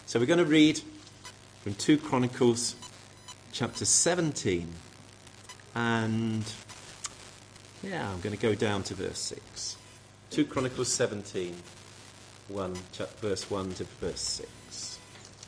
So we're going to read from 2 Chronicles chapter 17. And I'm going to go down to verse 6. 2 Chronicles 17, verse 1 to verse 6.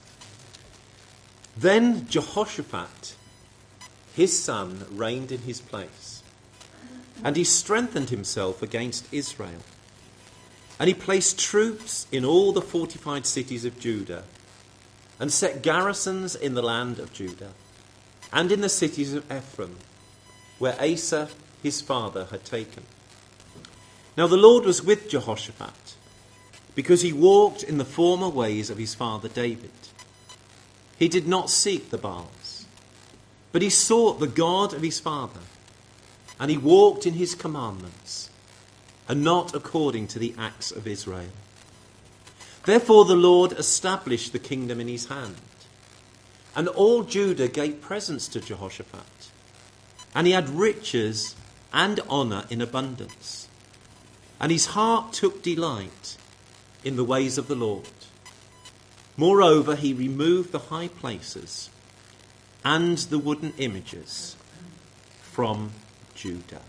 Then Jehoshaphat, his son, reigned in his place, and he strengthened himself against Israel. And he placed troops in all the fortified cities of Judah, and set garrisons in the land of Judah, and in the cities of Ephraim, where Asa his father had taken. Now the Lord was with Jehoshaphat, because he walked in the former ways of his father David. He did not seek the Baals, but he sought the God of his father, and he walked in his commandments, and not according to the acts of Israel. Therefore the Lord established the kingdom in his hand, and all Judah gave presents to Jehoshaphat, and he had riches and honour in abundance, and his heart took delight in the ways of the Lord. Moreover, he removed the high places and the wooden images from Judah.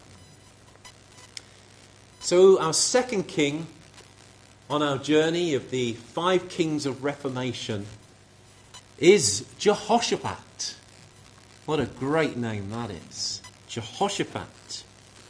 So our second king on our journey of the 5 kings of Reformation is Jehoshaphat. What a great name that is. Jehoshaphat.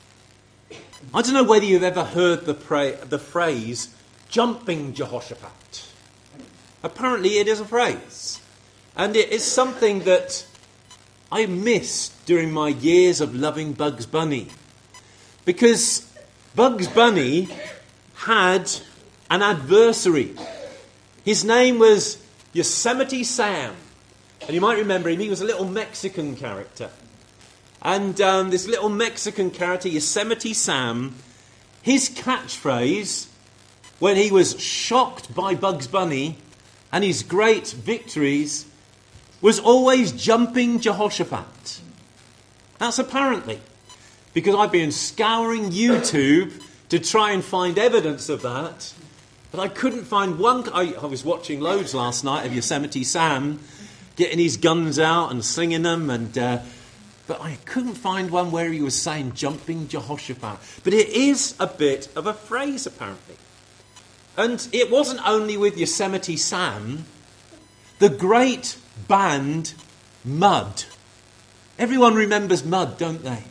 I don't know whether you've ever heard the phrase jumping Jehoshaphat. Apparently it is a phrase. And it is something that I missed during my years of loving Bugs Bunny. Because Bugs Bunny had an adversary. His name was Yosemite Sam. And you might remember him, he was a little Mexican character. And this little Mexican character, Yosemite Sam, his catchphrase, when he was shocked by Bugs Bunny and his great victories, was always jumping Jehoshaphat. That's apparently, because I've been scouring YouTube to try and find evidence of that, but I couldn't find one. I was watching loads last night of Yosemite Sam getting his guns out and slinging them, but I couldn't find one where he was saying jumping Jehoshaphat. But it is a bit of a phrase, apparently. And it wasn't only with Yosemite Sam. The great band Mud. Everyone remembers Mud, don't they?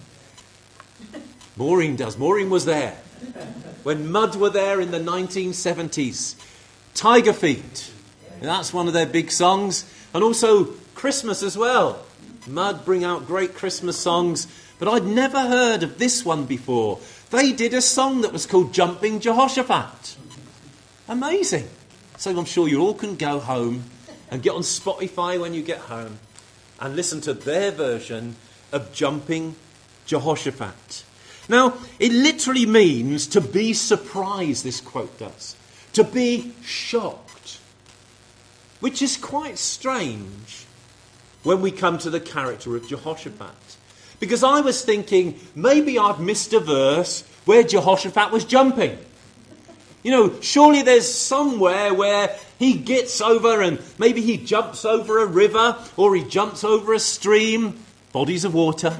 Maureen does. Maureen was there when Mud were there in the 1970s. Tiger Feet. That's one of their big songs. And also Christmas as well. Mud bring out great Christmas songs. But I'd never heard of this one before. They did a song that was called Jumping Jehoshaphat. Amazing. So I'm sure you all can go home and get on Spotify when you get home and listen to their version of Jumping Jehoshaphat. Now, it literally means to be surprised, this quote does. To be shocked. Which is quite strange when we come to the character of Jehoshaphat. Because I was thinking, maybe I've missed a verse where Jehoshaphat was jumping. You know, surely there's somewhere where he gets over and maybe he jumps over a river or he jumps over a stream, bodies of water.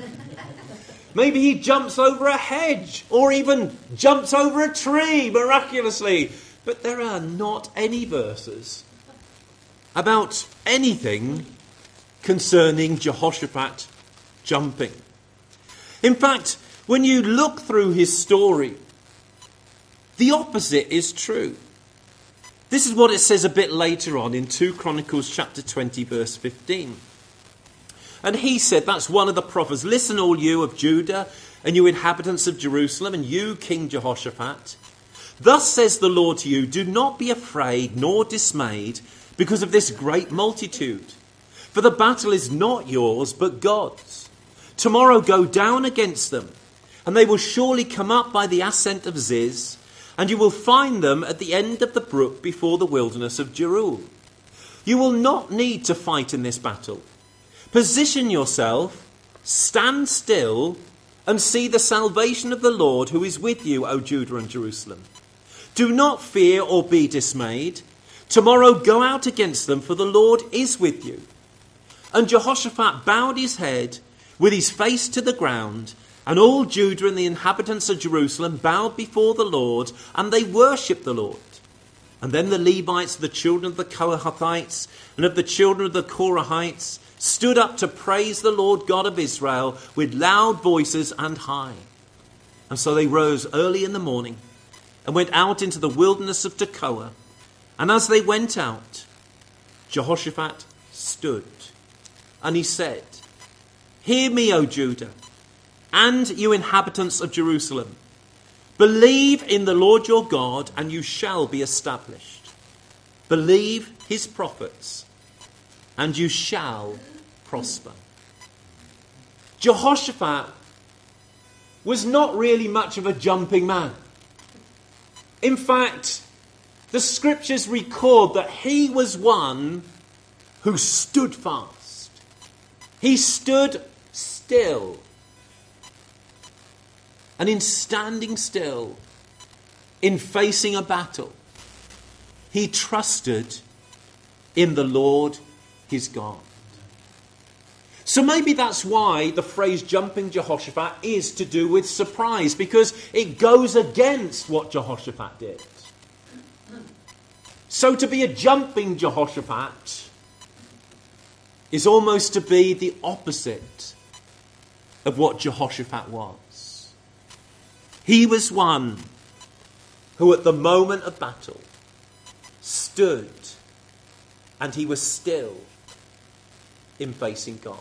Maybe he jumps over a hedge or even jumps over a tree miraculously. But there are not any verses about anything concerning Jehoshaphat jumping. In fact, when you look through his story, the opposite is true. This is what it says a bit later on in 2 Chronicles chapter 20 verse 15. And he said, that's one of the prophets, listen all you of Judah and you inhabitants of Jerusalem and you King Jehoshaphat. Thus says the Lord to you, do not be afraid nor dismayed because of this great multitude. For the battle is not yours but God's. Tomorrow go down against them and they will surely come up by the ascent of Ziz. And you will find them at the end of the brook before the wilderness of Jeruel. You will not need to fight in this battle. Position yourself, stand still, and see the salvation of the Lord who is with you, O Judah and Jerusalem. Do not fear or be dismayed. Tomorrow go out against them, for the Lord is with you." And Jehoshaphat bowed his head with his face to the ground, and all Judah and the inhabitants of Jerusalem bowed before the Lord, and they worshipped the Lord. And then the Levites, the children of the Kohathites, and of the children of the Korahites, stood up to praise the Lord God of Israel with loud voices and high. And so they rose early in the morning and went out into the wilderness of Tekoa. And as they went out, Jehoshaphat stood, and he said, "Hear me, O Judah, and you inhabitants of Jerusalem. Believe in the Lord your God, and you shall be established. Believe his prophets, and you shall prosper." Jehoshaphat was not really much of a jumping man. In fact, the scriptures record that he was one who stood fast. He stood still. And in standing still, in facing a battle, he trusted in the Lord his God. So maybe that's why the phrase jumping Jehoshaphat is to do with surprise, because it goes against what Jehoshaphat did. So to be a jumping Jehoshaphat is almost to be the opposite of what Jehoshaphat was. He was one who at the moment of battle stood, and he was still in facing God.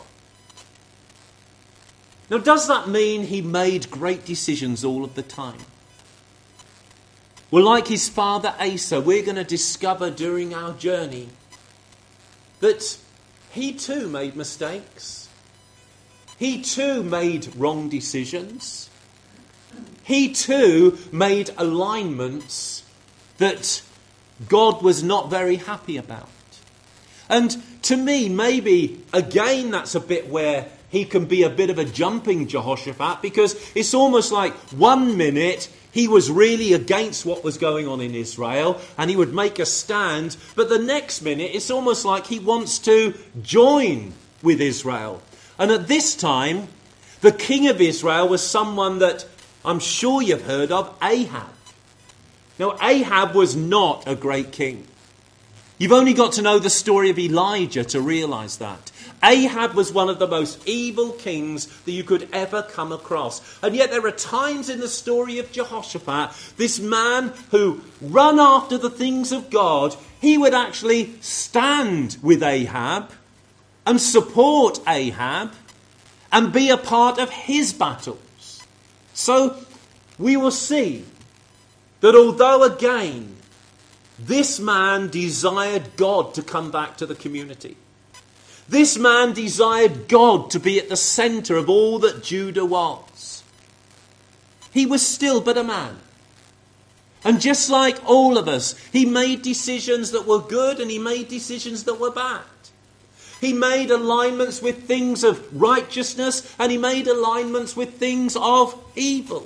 Now, does that mean he made great decisions all of the time? Well, like his father Asa, we're going to discover during our journey that he too made mistakes. He too made wrong decisions. He too made alignments that God was not very happy about. And to me, maybe, again, that's a bit where he can be a bit of a jumping Jehoshaphat, because it's almost like 1 minute he was really against what was going on in Israel and he would make a stand, but the next minute it's almost like he wants to join with Israel. And at this time, the king of Israel was someone that I'm sure you've heard of, Ahab. Now, Ahab was not a great king. You've only got to know the story of Elijah to realise that. Ahab was one of the most evil kings that you could ever come across. And yet there are times in the story of Jehoshaphat, this man who ran after the things of God, he would actually stand with Ahab and support Ahab and be a part of his battles. So we will see that although again, this man desired God to come back to the community. This man desired God to be at the centre of all that Judah was. He was still but a man. And just like all of us, he made decisions that were good and he made decisions that were bad. He made alignments with things of righteousness and he made alignments with things of evil.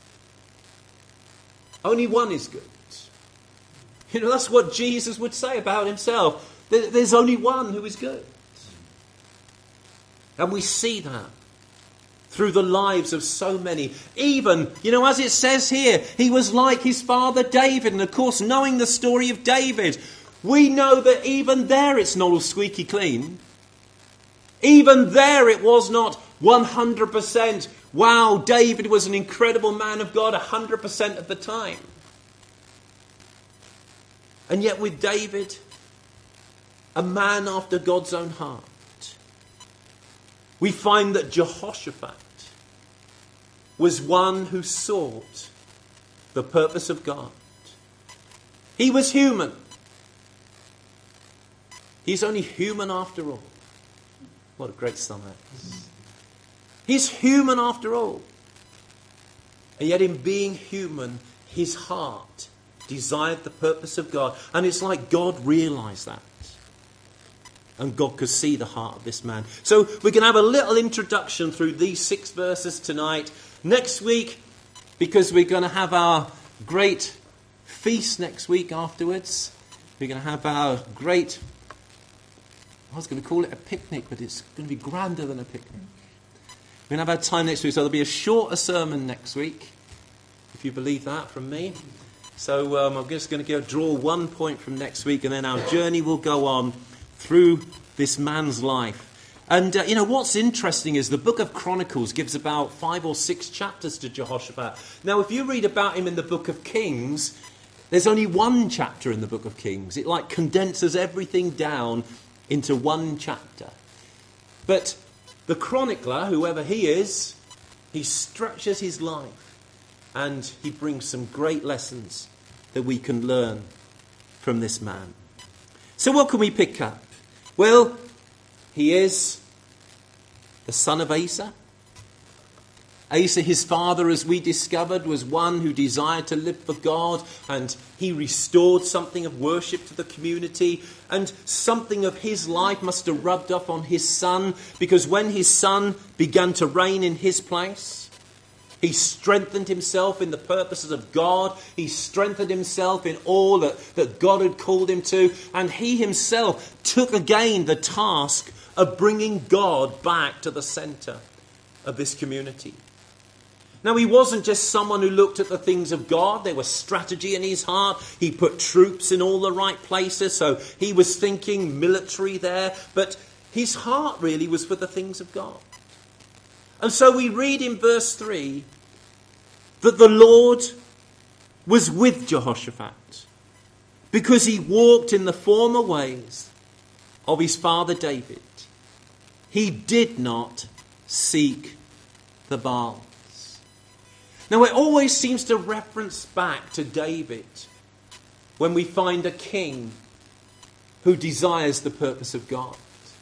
Only one is good. You know, that's what Jesus would say about himself. There's only one who is good. And we see that through the lives of so many. Even, you know, as it says here, he was like his father David. And of course, knowing the story of David, we know that even there it's not all squeaky clean. Even there it was not 100%, wow, David was an incredible man of God 100% of the time. And yet with David, a man after God's own heart, we find that Jehoshaphat was one who sought the purpose of God. He was human. He's only human after all. What a great song that is. He's human after all. And yet in being human, his heart desired the purpose of God. And it's like God realised that. And God could see the heart of this man. So we're going to have a little introduction through these 6 verses tonight. Next week, because we're going to have our great feast next week afterwards, We're going to have our great, I was going to call it a picnic, but it's going to be grander than a picnic. We're going to have our time next week, so there'll be a shorter sermon next week, if you believe that from me. So I'm just going to draw one point from next week, and then our journey will go on through this man's life. And, what's interesting is the book of Chronicles gives about 5 or 6 chapters to Jehoshaphat. Now, if you read about him in the book of Kings, there's only one chapter in the book of Kings. It condenses everything down into one chapter. But the chronicler, whoever he is, he structures his life and he brings some great lessons that we can learn from this man. So what can we pick up? Well, he is the son of Asa. Asa, his father, as we discovered, was one who desired to live for God, and he restored something of worship to the community, and something of his life must have rubbed off on his son, because when his son began to reign in his place, he strengthened himself in the purposes of God. He strengthened himself in all that God had called him to, and he himself took again the task of bringing God back to the centre of this community. Now, he wasn't just someone who looked at the things of God. There was strategy in his heart. He put troops in all the right places, so he was thinking military there. But his heart really was for the things of God. And so we read in verse 3 that the Lord was with Jehoshaphat because he walked in the former ways of his father David. He did not seek the Baals. Now, it always seems to reference back to David when we find a king who desires the purpose of God.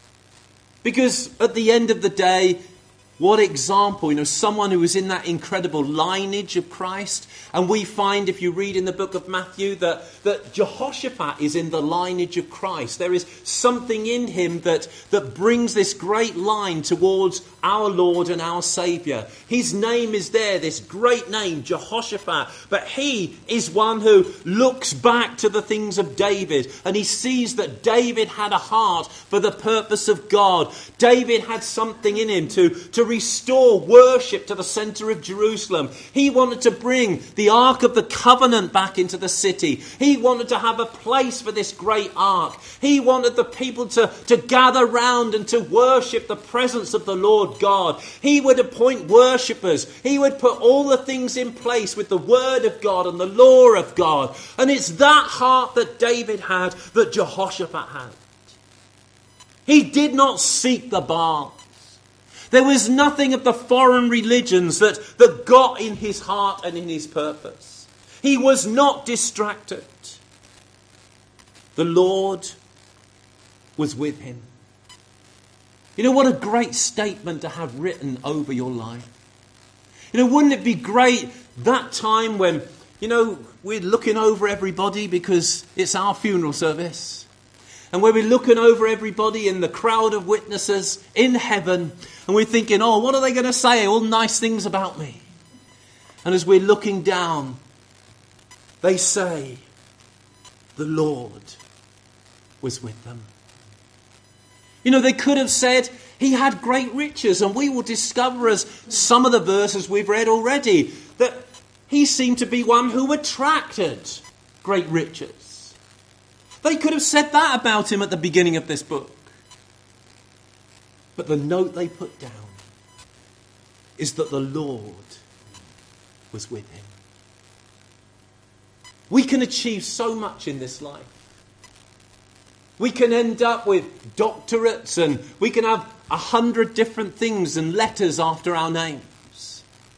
Because at the end of the day, what example, someone who was in that incredible lineage of Christ. And we find, if you read in the book of Matthew, that Jehoshaphat is in the lineage of Christ. There is something in him that brings this great line towards our Lord and our Saviour. His name is there, this great name, Jehoshaphat. But he is one who looks back to the things of David. And he sees that David had a heart for the purpose of God. David had something in him to restore worship to the centre of Jerusalem. He wanted to bring the Ark of the Covenant back into the city. He wanted to have a place for this great Ark. He wanted the people to gather round and to worship the presence of the Lord God. He would appoint worshippers. He would put all the things in place with the Word of God and the law of God. And it's that heart that David had that Jehoshaphat had. He did not seek the Baals. There was nothing of the foreign religions that got in his heart and in his purpose. He was not distracted. The Lord was with him. What a great statement to have written over your life. Wouldn't it be great that time when, we're looking over everybody because it's our funeral service. And where we're looking over everybody in the crowd of witnesses in heaven. And we're thinking, what are they going to say? All nice things about me. And as we're looking down, they say, the Lord was with them. They could have said, he had great riches. And we will discover, as some of the verses we've read already, that he seemed to be one who attracted great riches. They could have said that about him at the beginning of this book. But the note they put down is that the Lord was with him. We can achieve so much in this life. We can end up with doctorates and we can have 100 different things and letters after our names.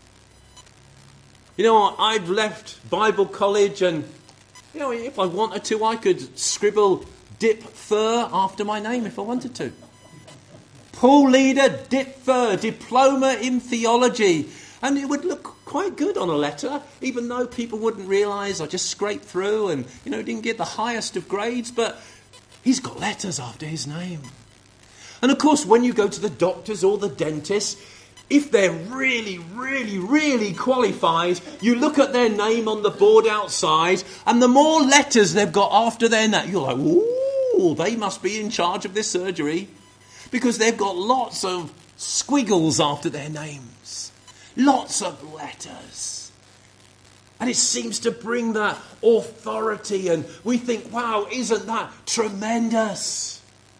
I've left Bible college and if I wanted to, I could scribble Dip Thur after my name if I wanted to. Paul Leader, Dip Thur, Diploma in Theology. And it would look quite good on a letter, even though people wouldn't realise I just scraped through and, didn't get the highest of grades. But he's got letters after his name. And of course, when you go to the doctors or the dentist, If they're really, really, really qualified, you look at their name on the board outside, and the more letters they've got after their name, you're like, ooh, they must be in charge of this surgery. Because they've got lots of squiggles after their names. Lots of letters. And it seems to bring that authority, and we think, wow, isn't that tremendous?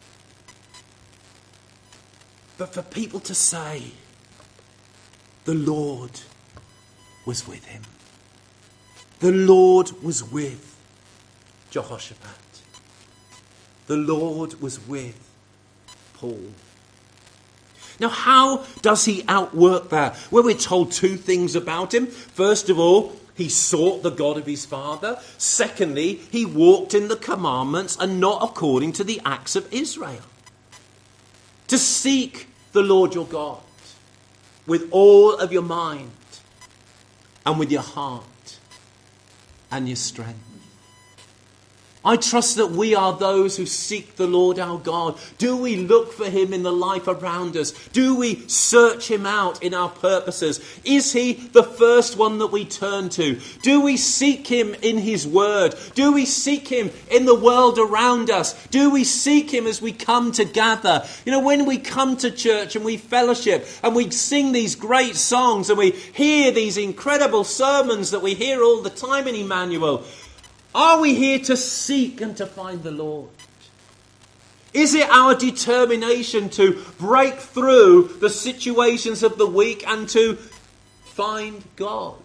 But for people to say, the Lord was with him. The Lord was with Jehoshaphat. The Lord was with Paul. Now, how does he outwork that? Well, we're told two things about him. First of all, he sought the God of his father. Secondly, he walked in the commandments and not according to the acts of Israel. To seek the Lord your God with all of your mind and with your heart and your strength. I trust that we are those who seek the Lord our God. Do we look for him in the life around us? Do we search him out in our purposes? Is he the first one that we turn to? Do we seek him in his word? Do we seek him in the world around us? Do we seek him as we come to gather? You know, when we come to church and we fellowship and we sing these great songs and we hear these incredible sermons that we hear all the time in Emmanuel, are we here to seek and to find the Lord? Is it our determination to break through the situations of the week and to find God?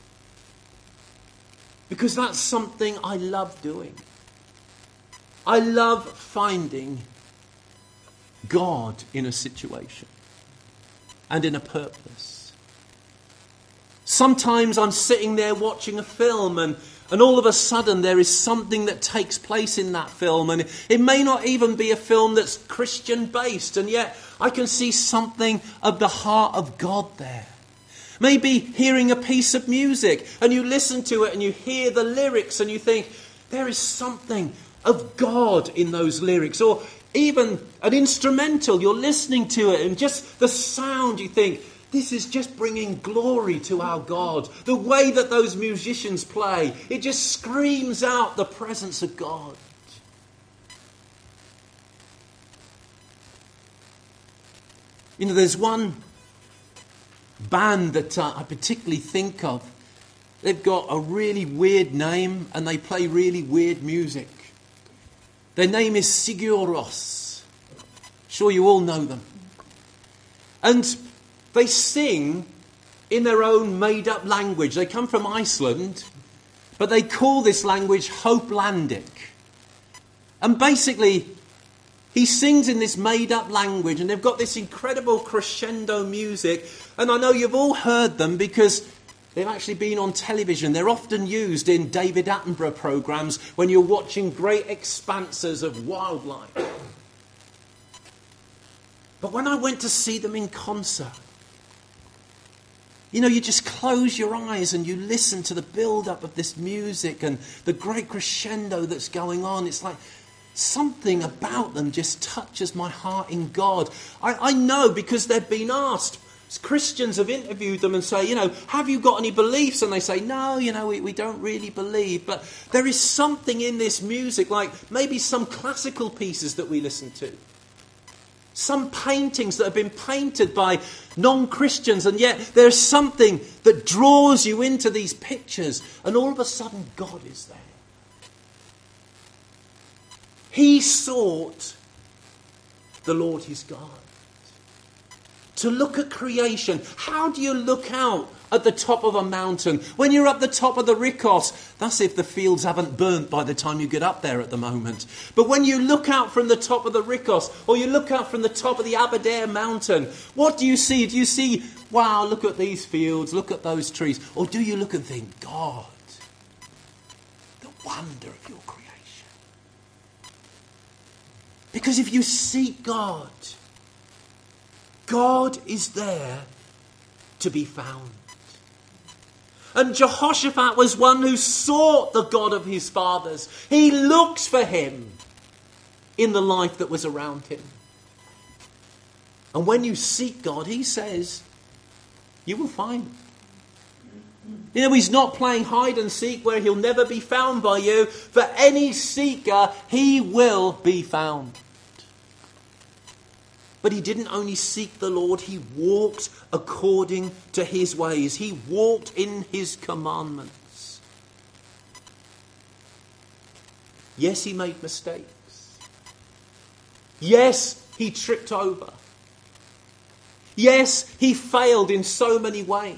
Because that's something I love doing. I love finding God in a situation and in a purpose. Sometimes I'm sitting there watching a film and all of a sudden there is something that takes place in that film, and it may not even be a film that's Christian based, and yet I can see something of the heart of God there. Maybe hearing a piece of music and you listen to it and you hear the lyrics and you think there is something of God in those lyrics, or even an instrumental, you're listening to it and just the sound, you think, this is just bringing glory to our God. The way that those musicians play, it just screams out the presence of God. You know, there's one band that I particularly think of. They've got a really weird name and they play really weird music. Their name is Sigur Rós. Sure, you all know them. And they sing in their own made-up language. They come from Iceland, but they call this language Hopelandic. And basically, he sings in this made-up language, and they've got this incredible crescendo music. And I know you've all heard them because they've actually been on television. They're often used in David Attenborough programmes when you're watching great expanses of wildlife. But when I went to see them in concert, you know, you just close your eyes and you listen to the build-up of this music and the great crescendo that's going on. It's like something about them just touches my heart in God. I know because they've been asked. Christians have interviewed them and say, you know, have you got any beliefs? And they say, no, you know, we don't really believe. But there is something in this music, like maybe some classical pieces that we listen to. Some paintings that have been painted by non-Christians, and yet there's something that draws you into these pictures, and all of a sudden God is there. He sought the Lord his God. To look at creation. How do you look out at the top of a mountain? When you're up the top of the Rikos, that's if the fields haven't burnt by the time you get up there at the moment. But when you look out from the top of the Rikos, or you look out from the top of the Aberdare mountain, what do you see? Do you see, wow, look at these fields, look at those trees? Or do you look and think, God, the wonder of your creation? Because if you seek God, God is there to be found. And Jehoshaphat was one who sought the God of his fathers. He looked for him in the life that was around him. And when you seek God, he says, you will find him. You know, he's not playing hide and seek where he'll never be found by you. For any seeker, he will be found. But he didn't only seek the Lord, he walked according to his ways. He walked in his commandments. Yes, he made mistakes. Yes, he tripped over. Yes, he failed in so many ways.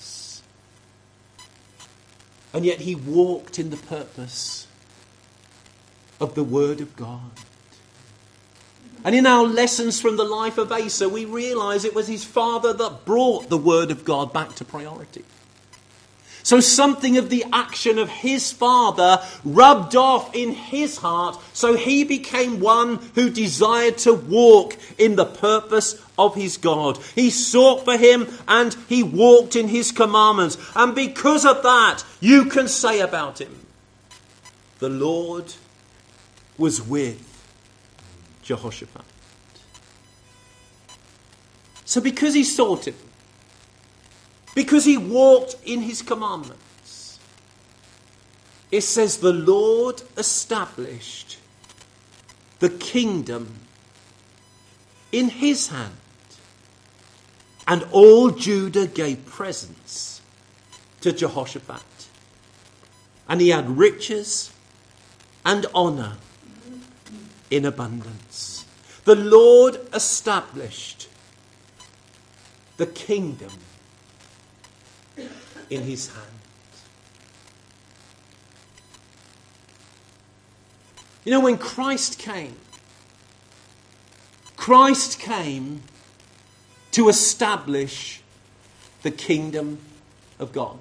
And yet he walked in the purpose of the Word of God. And in our lessons from the life of Asa, we realise it was his father that brought the Word of God back to priority. So something of the action of his father rubbed off in his heart, so he became one who desired to walk in the purpose of his God. He sought for him and he walked in his commandments. And because of that, you can say about him, the Lord was with Jehoshaphat. So because he sought him, because he walked in his commandments, it says the Lord established the kingdom in his hand. And all Judah gave presents to Jehoshaphat. And he had riches and honour in abundance. The Lord established the kingdom in his hand. You know, when Christ came to establish the kingdom of God.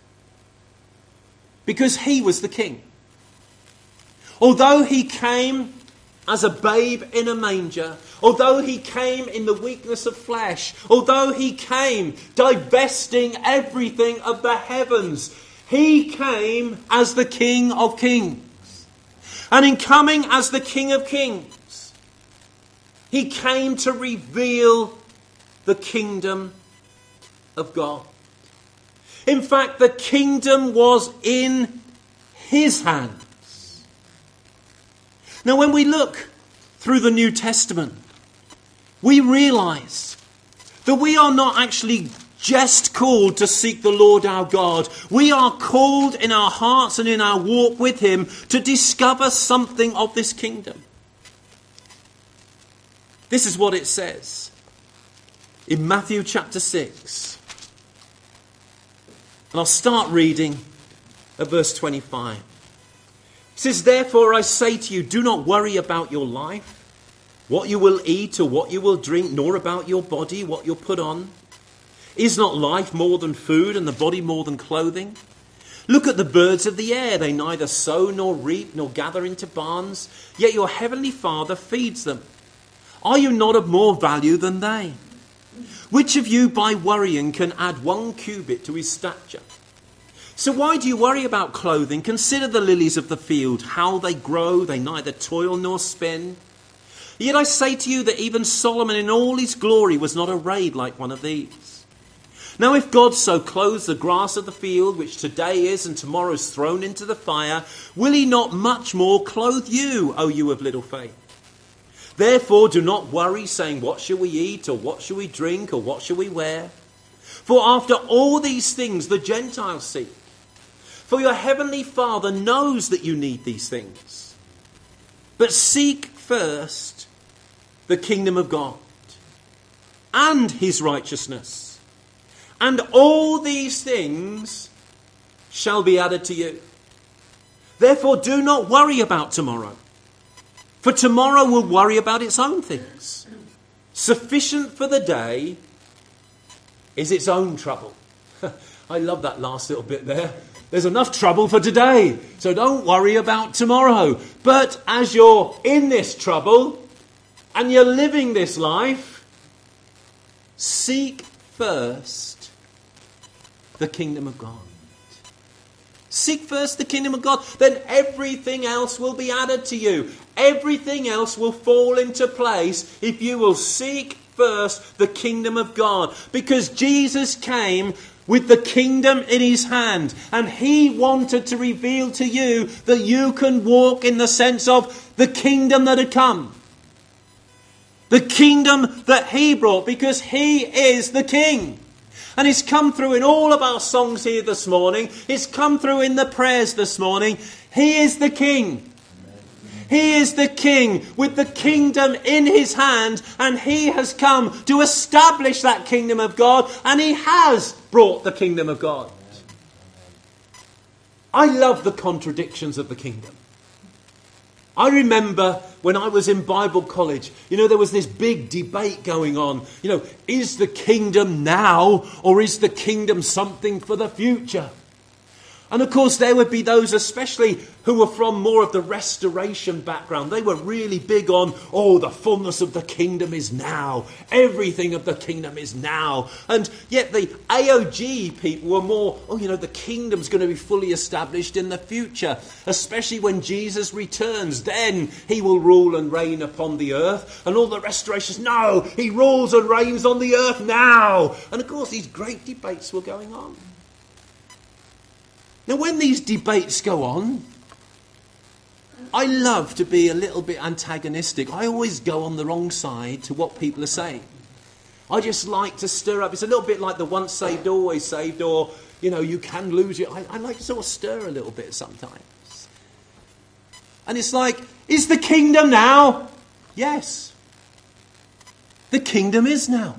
Because he was the king. Although he came as a babe in a manger, although he came in the weakness of flesh, although he came divesting everything of the heavens, he came as the King of Kings. And in coming as the King of Kings, he came to reveal the kingdom of God. In fact, the kingdom was in his hands. Now, when we look through the New Testament, we realise that we are not actually just called to seek the Lord our God. We are called in our hearts and in our walk with him to discover something of this kingdom. This is what it says in Matthew chapter 6. And I'll start reading at verse 25. It says, "Therefore I say to you, do not worry about your life, what you will eat or what you will drink, nor about your body, what you'll put on. Is not life more than food and the body more than clothing? Look at the birds of the air. They neither sow nor reap nor gather into barns, yet your heavenly Father feeds them. Are you not of more value than they? Which of you by worrying can add 1 cubit to his stature? So why do you worry about clothing? Consider the lilies of the field, how they grow. They neither toil nor spin. Yet I say to you that even Solomon in all his glory was not arrayed like one of these. Now if God so clothes the grass of the field, which today is and tomorrow is thrown into the fire, will he not much more clothe you, O you of little faith? Therefore do not worry, saying, what shall we eat, or what shall we drink, or what shall we wear? For after all these things the Gentiles seek. For your heavenly Father knows that you need these things. But seek first the kingdom of God and his righteousness, and all these things shall be added to you. Therefore do not worry about tomorrow, for tomorrow will worry about its own things. Sufficient for the day is its own trouble." I love that last little bit there. There's enough trouble for today, so don't worry about tomorrow. But as you're in this trouble and you're living this life, seek first the kingdom of God. Seek first the kingdom of God, then everything else will be added to you. Everything else will fall into place if you will seek first the kingdom of God. Because Jesus came with the kingdom in his hand. And he wanted to reveal to you that you can walk in the sense of the kingdom that had come. The kingdom that he brought, because he is the king. And it's come through in all of our songs here this morning. It's come through in the prayers this morning. He is the king. He is the king with the kingdom in his hand, and he has come to establish that kingdom of God, and he has brought the kingdom of God. I love the contradictions of the kingdom. I remember when I was in Bible college, there was this big debate going on. Is the kingdom now, or is the kingdom something for the future? And of course there would be those especially who were from more of the restoration background. They were really big on, the fullness of the kingdom is now. Everything of the kingdom is now. And yet the AOG people were more, the kingdom's going to be fully established in the future. Especially when Jesus returns. Then he will rule and reign upon the earth. And all the restorations, no, he rules and reigns on the earth now. And of course these great debates were going on. Now, when these debates go on, I love to be a little bit antagonistic. I always go on the wrong side to what people are saying. I just like to stir up. It's a little bit like the once saved, always saved, or, you can lose it. I like to sort of stir a little bit sometimes. And it's like, is the kingdom now? Yes. The kingdom is now.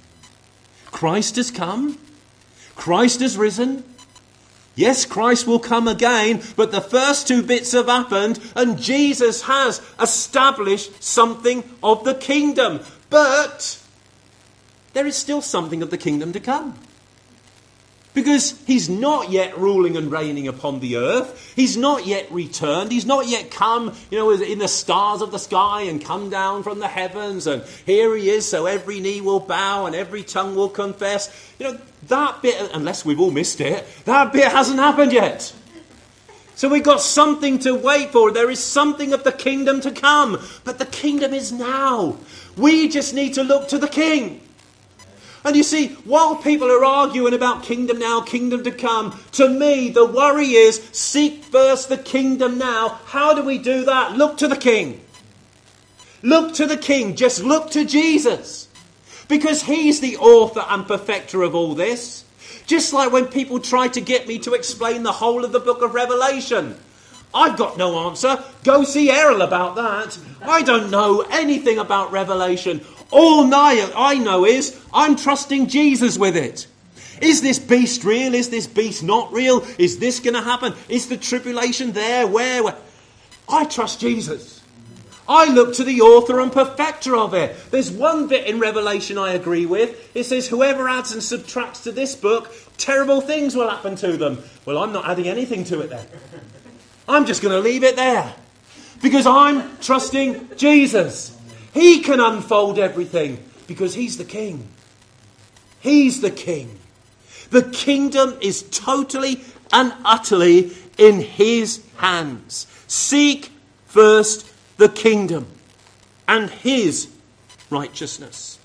Christ has come. Christ has risen. Yes, Christ will come again, but the first two bits have happened and Jesus has established something of the kingdom. But there is still something of the kingdom to come. Because he's not yet ruling and reigning upon the earth. He's not yet returned. He's not yet come, in the stars of the sky and come down from the heavens. And here he is, so every knee will bow and every tongue will confess. That bit, unless we've all missed it, that bit hasn't happened yet. So we've got something to wait for. There is something of the kingdom to come. But the kingdom is now. We just need to look to the king. And you see, while people are arguing about kingdom now, kingdom to come, to me, the worry is, seek first the kingdom now. How do we do that? Look to the king. Look to the king. Just look to Jesus. Because he's the author and perfecter of all this. Just like when people try to get me to explain the whole of the book of Revelation. I've got no answer. Go see Errol about that. I don't know anything about Revelation. All I know is I'm trusting Jesus with it. Is this beast real? Is this beast not real? Is this going to happen? Is the tribulation there? Where? I trust Jesus. I look to the author and perfecter of it. There's one bit in Revelation I agree with. It says, whoever adds and subtracts to this book, terrible things will happen to them. Well, I'm not adding anything to it then. I'm just going to leave it there. Because I'm trusting Jesus. He can unfold everything because he's the king. He's the king. The kingdom is totally and utterly in his hands. Seek first the kingdom and his righteousness.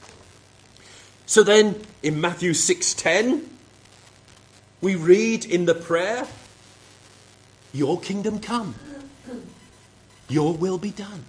So then in Matthew 6:10, we read in the prayer, your kingdom come. Your will be done.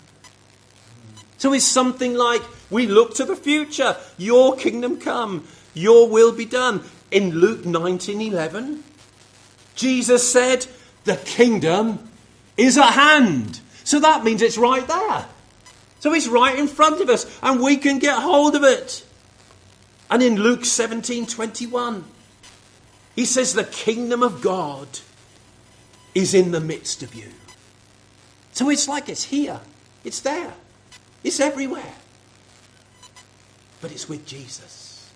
So it's something like we look to the future. Your kingdom come. Your will be done. In Luke 19:11, Jesus said, the kingdom is at hand. So that means it's right there. So it's right in front of us and we can get hold of it. And in Luke 17:21, he says the kingdom of God is in the midst of you. So it's like it's here. It's there. It's everywhere. But it's with Jesus.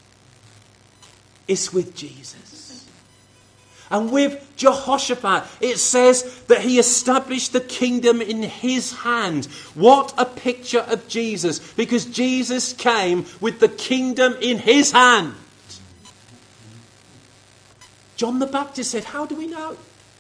It's with Jesus. And with Jehoshaphat, it says that he established the kingdom in his hand. What a picture of Jesus. Because Jesus came with the kingdom in his hand. John the Baptist said, how do we know?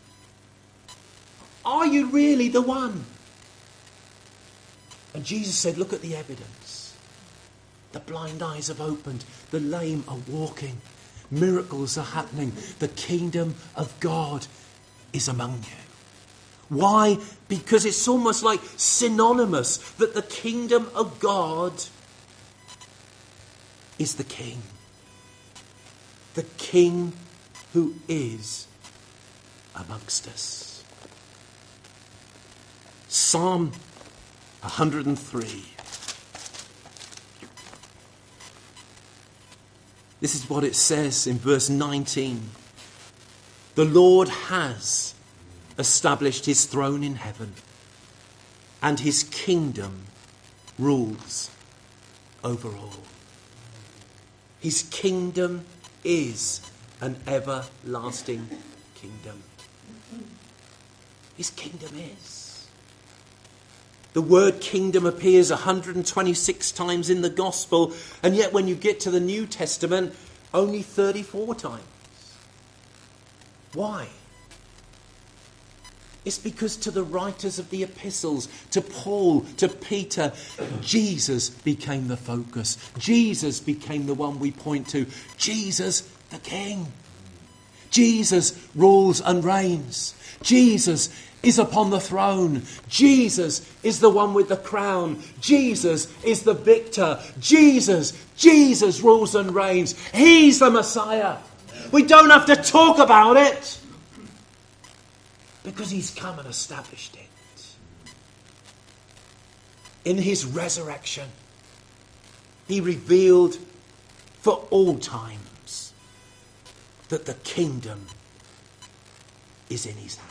Are you really the one? And Jesus said, look at the evidence. The blind eyes have opened. The lame are walking. Miracles are happening. The kingdom of God is among you. Why? Because it's almost like synonymous that the kingdom of God is the king. The king who is amongst us. Psalm 103. This is what it says in verse 19. The Lord has established his throne in heaven, and his kingdom rules over all. His kingdom is an everlasting kingdom. His kingdom is. The word kingdom appears 126 times in the gospel, and yet when you get to the New Testament, only 34 times. Why? It's because to the writers of the epistles, to Paul, to Peter, Jesus became the focus. Jesus became the one we point to. Jesus the King. Jesus rules and reigns. Jesus is upon the throne. Jesus is the one with the crown. Jesus is the victor. Jesus rules and reigns. He's the Messiah. We don't have to talk about it because he's come and established it. In his resurrection, he revealed for all times that the kingdom is in his hand.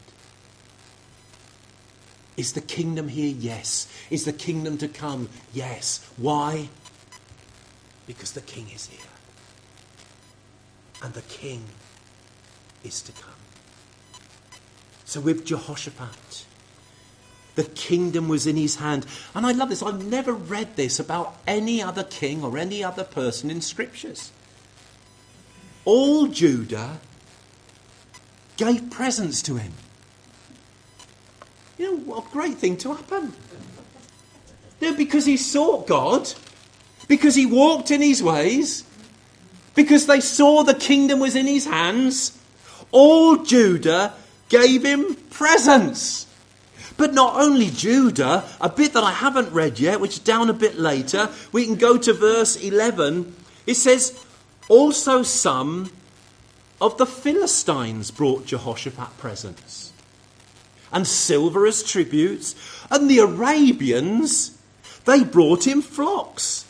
Is the kingdom here? Yes. Is the kingdom to come? Yes. Why? Because the king is here. And the king is to come. So with Jehoshaphat, the kingdom was in his hand. And I love this. I've never read this about any other king or any other person in scriptures. All Judah gave presents to him. You know, what a great thing to happen. No, because he sought God, because he walked in his ways, because they saw the kingdom was in his hands, all Judah gave him presents. But not only Judah, a bit that I haven't read yet, which is down a bit later, we can go to verse 11. It says, also some of the Philistines brought Jehoshaphat presents, and silver as tributes, and the Arabians, they brought him flocks,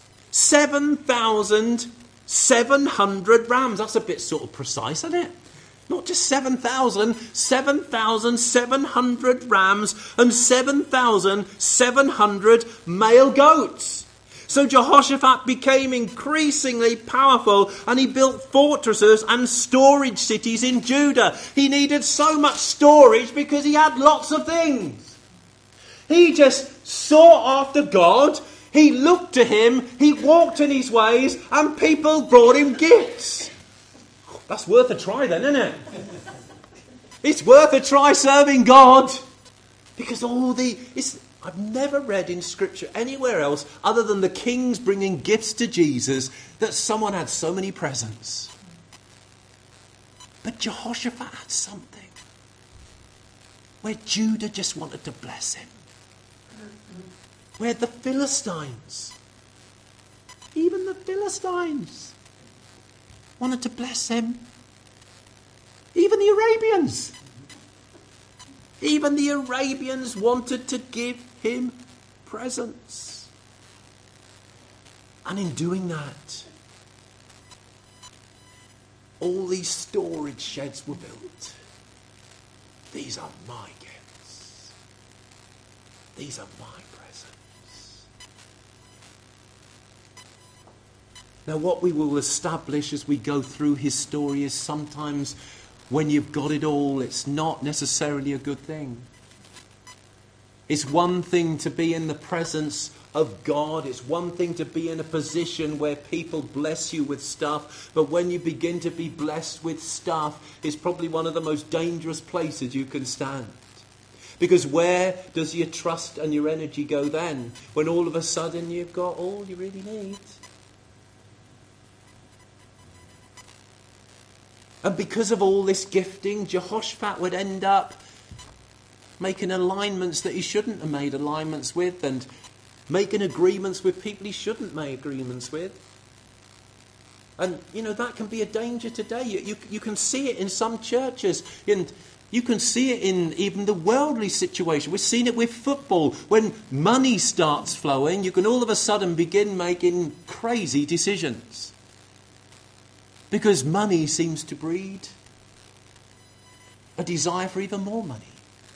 7,700 rams. That's a bit sort of precise, isn't it? Not just 7,000, 7,700 rams and 7,700 male goats. So Jehoshaphat became increasingly powerful, and he built fortresses and storage cities in Judah. He needed so much storage because he had lots of things. He just sought after God. He looked to him. He walked in his ways, and people brought him gifts. That's worth a try then, isn't it? It's worth a try serving God. Because I've never read in Scripture anywhere else other than the kings bringing gifts to Jesus that someone had so many presents. But Jehoshaphat had something where Judah just wanted to bless him. Where the Philistines, even the Philistines, wanted to bless him. Even the Arabians. Even the Arabians wanted to give him presents. And in doing that, all these storage sheds were built. These are my gifts. These are my presents. Now, what we will establish as we go through his story is sometimes when you've got it all, it's not necessarily a good thing. It's one thing to be in the presence of God. It's one thing to be in a position where people bless you with stuff. But when you begin to be blessed with stuff, it's probably one of the most dangerous places you can stand. Because where does your trust and your energy go then? When all of a sudden you've got all you really need. And because of all this gifting, Jehoshaphat would end up making alignments that he shouldn't have made alignments with, and making agreements with people he shouldn't make agreements with. And, that can be a danger today. You can see it in some churches, and you can see it in even the worldly situation. We've seen it with football. When money starts flowing, you can all of a sudden begin making crazy decisions. Because money seems to breed a desire for even more money.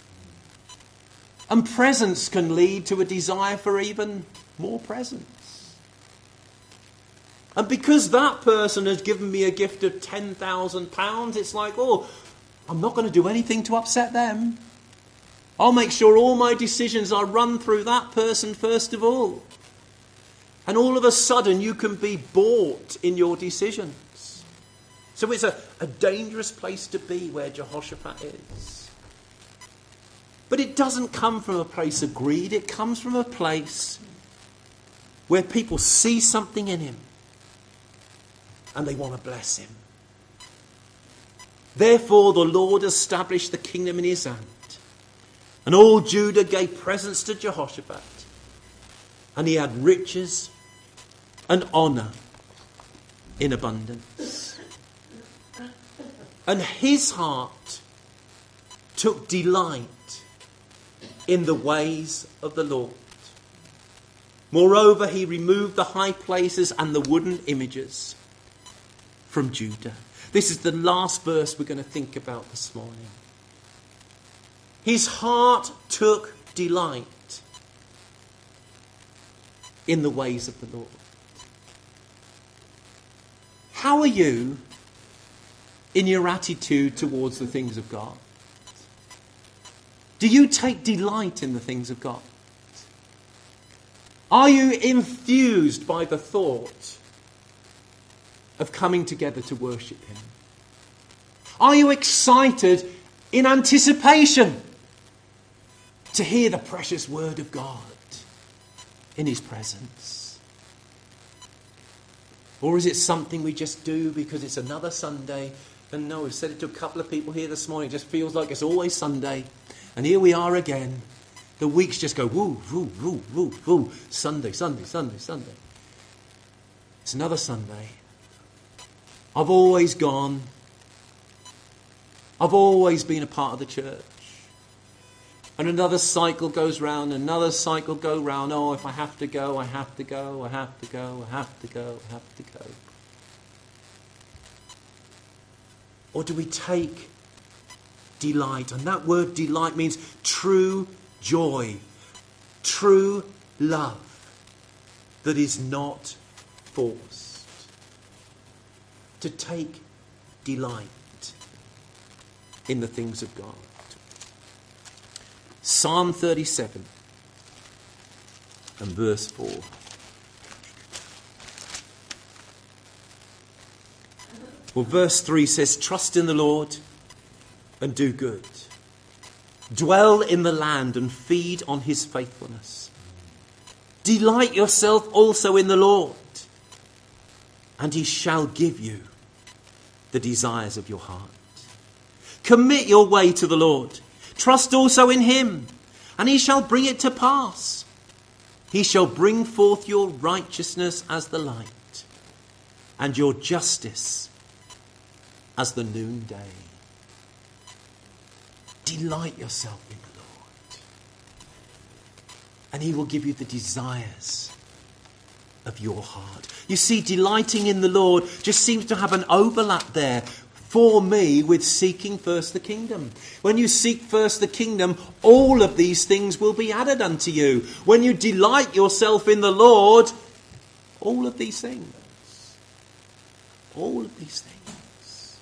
And presents can lead to a desire for even more presents. And because that person has given me a gift of £10,000, it's like, I'm not going to do anything to upset them. I'll make sure all my decisions are run through that person first of all. And all of a sudden you can be bought in your decisions. So it's a dangerous place to be where Jehoshaphat is. But it doesn't come from a place of greed. It comes from a place where people see something in him and they want to bless him. Therefore the Lord established the kingdom in his hand. And all Judah gave presents to Jehoshaphat. And he had riches and honour in abundance. And his heart took delight in the ways of the Lord. Moreover, he removed the high places and the wooden images from Judah. This is the last verse we're going to think about this morning. His heart took delight in the ways of the Lord. How are you in your attitude towards the things of God? Do you take delight in the things of God? Are you infused by the thought of coming together to worship him? Are you excited in anticipation to hear the precious word of God in his presence? Or is it something we just do because it's another Sunday? And no, I've said it to a couple of people here this morning. It just feels like it's always Sunday. And here we are again. The weeks just go woo, woo, woo, woo, woo. Sunday, Sunday, Sunday, Sunday. It's another Sunday. I've always gone. I've always been a part of the church. And another cycle goes round, another cycle goes round. Oh, if I have to go, I have to go, I have to go, I have to go, I have to go. Or do we take delight? And that word delight means true joy, true love that is not forced. To take delight in the things of God. Psalm 37 and verse 4. Well, verse 3 says, trust in the Lord and do good. Dwell in the land and feed on his faithfulness. Delight yourself also in the Lord, and he shall give you the desires of your heart. Commit your way to the Lord. Trust also in him, and he shall bring it to pass. He shall bring forth your righteousness as the light, and your justice as the noonday. Delight yourself in the Lord, and he will give you the desires of your heart. You see, delighting in the Lord just seems to have an overlap there for me with seeking first the kingdom. When you seek first the kingdom, all of these things will be added unto you. When you delight yourself in the Lord, all of these things. All of these things.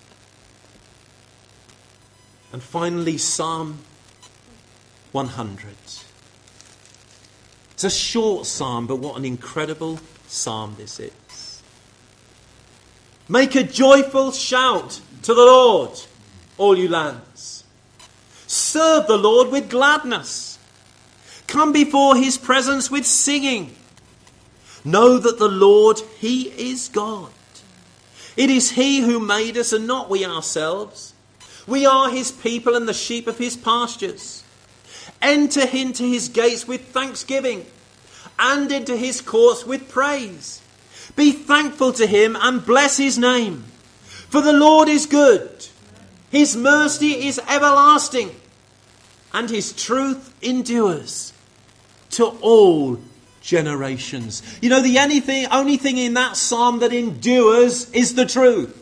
And finally, Psalm 100. It's a short psalm, but what an incredible psalm this is. Make a joyful shout to the Lord, all you lands. Serve the Lord with gladness. Come before his presence with singing. Know that the Lord, he is God. It is he who made us and not we ourselves. We are his people and the sheep of his pastures. Enter into his gates with thanksgiving and into his courts with praise. Be thankful to him and bless his name. For the Lord is good. His mercy is everlasting and his truth endures to all generations. You know, the only thing in that psalm that endures is the truth.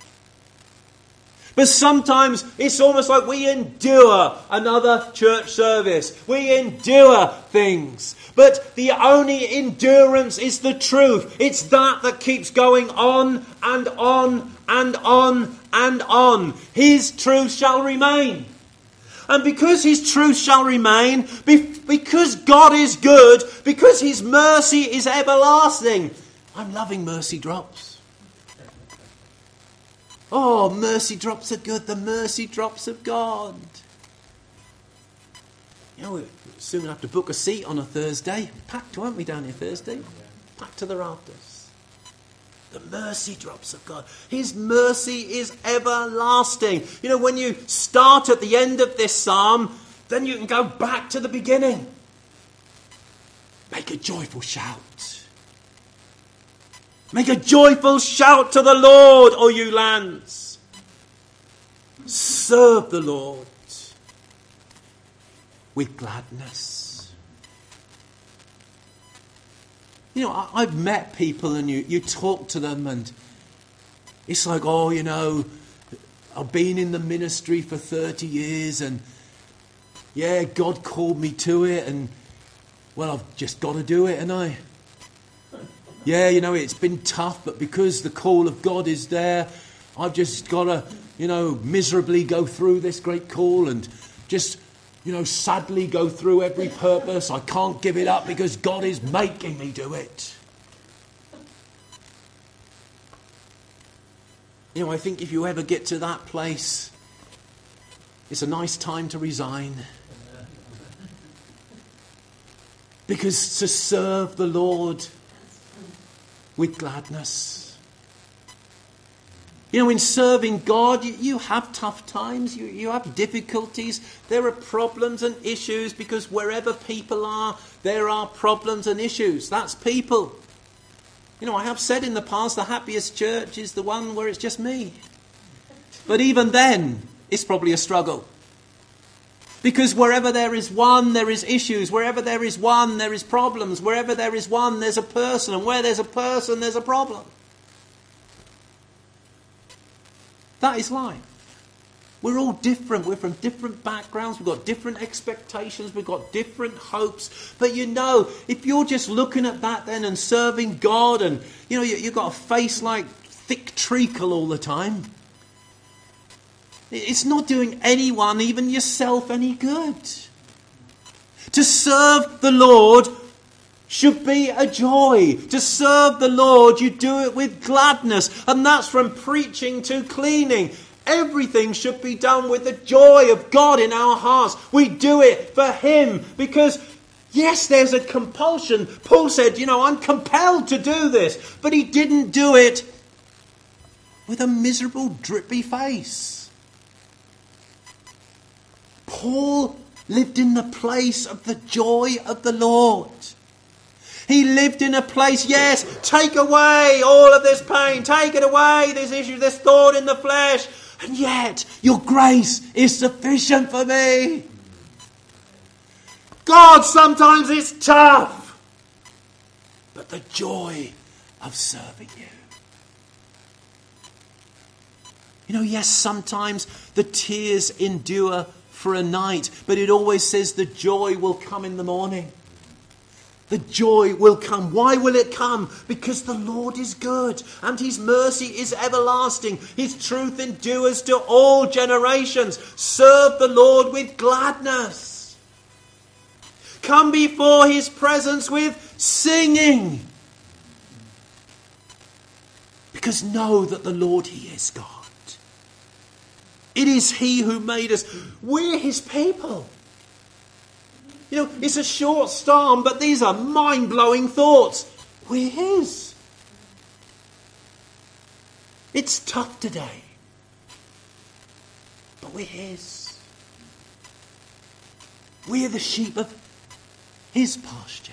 But sometimes it's almost like we endure another church service. We endure things. But the only endurance is the truth. It's that keeps going on and on and on and on. His truth shall remain. And because his truth shall remain, because God is good, because his mercy is everlasting. I'm loving mercy drops. Oh, mercy drops are good, the mercy drops of God. You know, we're soon going to have to book a seat on a Thursday. Packed, weren't we, down here Thursday? Packed to the rafters. The mercy drops of God. His mercy is everlasting. You know, when you start at the end of this psalm, then you can go back to the beginning. Make a joyful shout. Make a joyful shout to the Lord, O you lands. Serve the Lord with gladness. You know, I've met people and you talk to them and it's like, oh, you know, I've been in the ministry for 30 years and yeah, God called me to it and well, I've just got to do it, and I... Yeah, you know, it's been tough, but because the call of God is there, I've just got to, you know, miserably go through this great call and just, you know, sadly go through every purpose. I can't give it up because God is making me do it. You know, I think if you ever get to that place, it's a nice time to resign. Because to serve the Lord with gladness. You know, in serving God, you have tough times, you have difficulties, there are problems and issues, because wherever people are, there are problems and issues. That's people. You know, I have said in the past, the happiest church is the one where it's just me. But even then, it's probably a struggle. Because wherever there is one, there is issues. Wherever there is one, there is problems. Wherever there is one, there's a person. And where there's a person, there's a problem. That is life. We're all different. We're from different backgrounds. We've got different expectations. We've got different hopes. But you know, if you're just looking at that then and serving God and, you know, you've got a face like thick treacle all the time, it's not doing anyone, even yourself, any good. To serve the Lord should be a joy. To serve the Lord, you do it with gladness. And that's from preaching to cleaning. Everything should be done with the joy of God in our hearts. We do it for him because, yes, there's a compulsion. Paul said, you know, I'm compelled to do this. But he didn't do it with a miserable, drippy face. Paul lived in the place of the joy of the Lord. He lived in a place, yes, take away all of this pain, take it away, this issue, this thorn in the flesh, and yet your grace is sufficient for me. God, sometimes it's tough, but the joy of serving you. You know, yes, sometimes the tears endure for a night, but it always says the joy will come in the morning. The joy will come. Why will it come? Because the Lord is good and his mercy is everlasting. His truth endures to all generations. Serve the Lord with gladness. Come before his presence with singing. Because know that the Lord, he is God. It is he who made us. We're his people. You know, it's a short psalm, but these are mind-blowing thoughts. We're his. It's tough today. But we're his. We're the sheep of his pasture.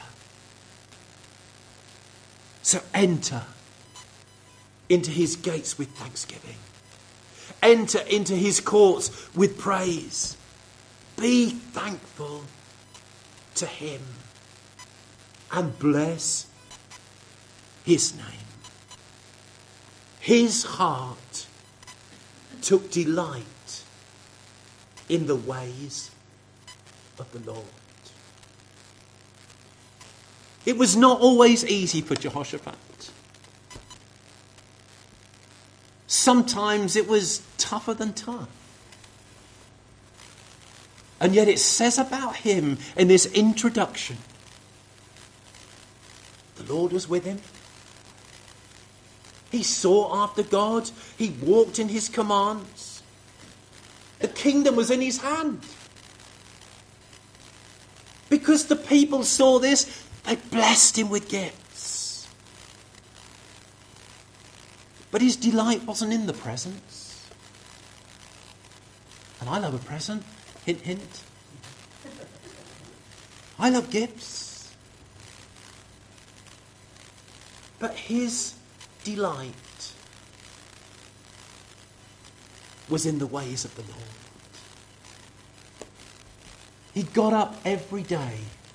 So enter into his gates with thanksgiving. Enter into his courts with praise. Be thankful to him and bless his name. His heart took delight in the ways of the Lord. It was not always easy for Jehoshaphat. Sometimes it was tougher than tough. And yet it says about him in this introduction, the Lord was with him. He sought after God. He walked in his commands. The kingdom was in his hand. Because the people saw this, they blessed him with gifts. But his delight wasn't in the presents. And I love a present. Hint, hint. I love gifts. But his delight was in the ways of the Lord. He got up every day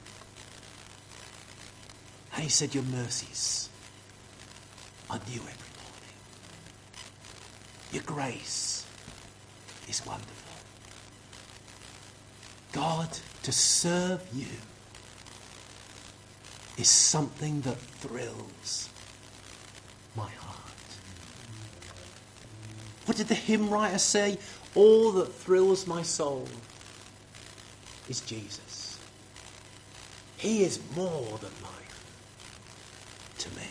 and he said, your mercies are new every morning. Your grace is wonderful. God, to serve you is something that thrills my heart. What did the hymn writer say? All that thrills my soul is Jesus. He is more than life to me.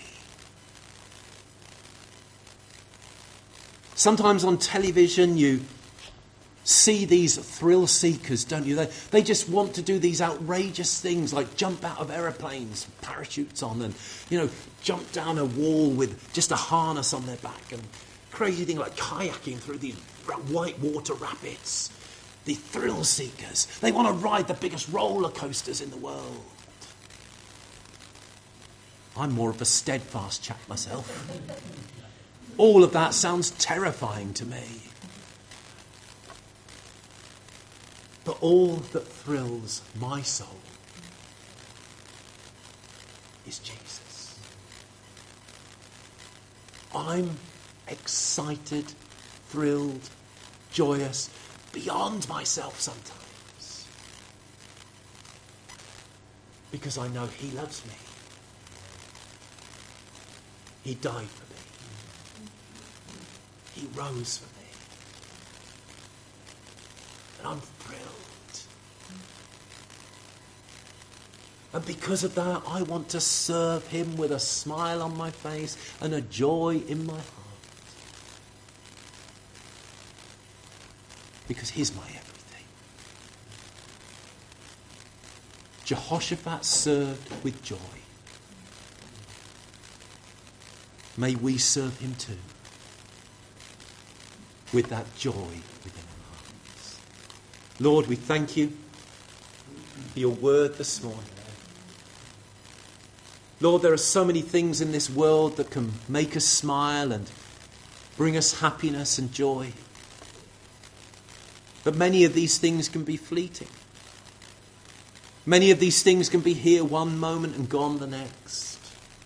Sometimes on television you see these thrill seekers, don't you? They just want to do these outrageous things like jump out of aeroplanes, parachutes on, and, jump down a wall with just a harness on their back, and crazy thing like kayaking through these white water rapids. The thrill seekers. They want to ride the biggest roller coasters in the world. I'm more of a steadfast chap myself. All of that sounds terrifying to me. But all that thrills my soul is Jesus. I'm excited, thrilled, joyous, beyond myself sometimes. Because I know he loves me. He died for me. He rose for me. And I'm thrilled. And because of that, I want to serve him with a smile on my face and a joy in my heart. Because he's my everything. Jehoshaphat served with joy. May we serve him too, with that joy within our hearts. Lord, we thank you for your word this morning. Lord, there are so many things in this world that can make us smile and bring us happiness and joy. But many of these things can be fleeting. Many of these things can be here one moment and gone the next.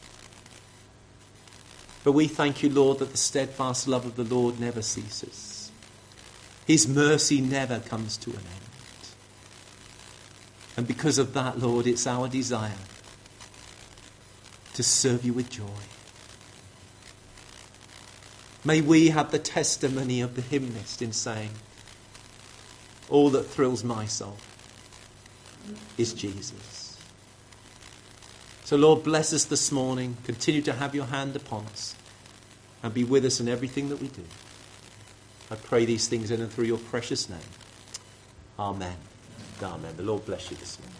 But we thank you, Lord, that the steadfast love of the Lord never ceases. His mercy never comes to an end. And because of that, Lord, it's our desire to serve you with joy. May we have the testimony of the hymnist in saying, all that thrills my soul is Jesus. So Lord, bless us this morning. Continue to have your hand upon us and be with us in everything that we do. I pray these things in and through your precious name. Amen. Amen. The Lord bless you this morning.